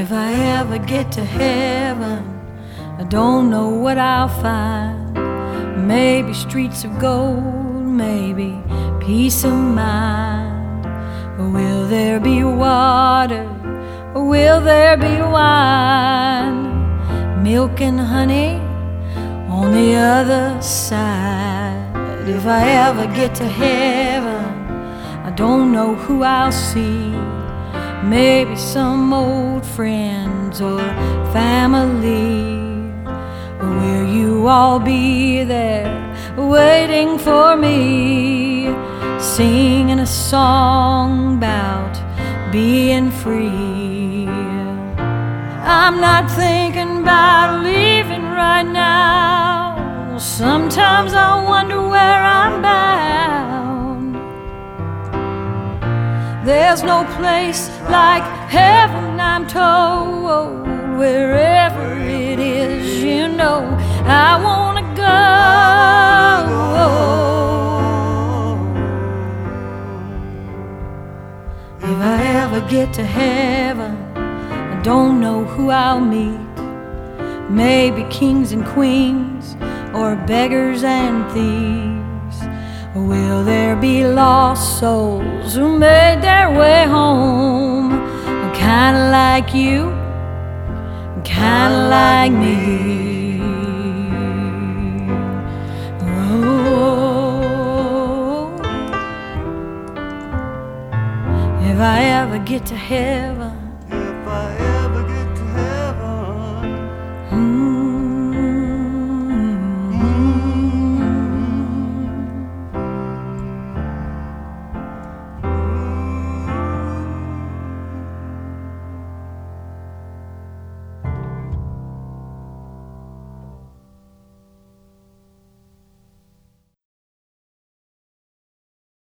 If I ever get to heaven, I don't know what I'll find. Maybe streets of gold, maybe peace of mind. Or will there be water, or will there be wine? Milk and honey on the other side. If I ever get to heaven, I don't know who I'll see. Maybe some old friends or family. Or will you all be there waiting for me, singing a song about being free? I'm not thinking about leaving right now. Sometimes I wonder where I'm bound. There's no place like heaven, I'm told. Wherever it is, you know, I wanna go. If I ever get to heaven, I don't know who I'll meet. Maybe kings and queens, or beggars and thieves. Will there be lost souls who made their way home? Kinda like you, kinda like me. Oh, if I ever get to heaven,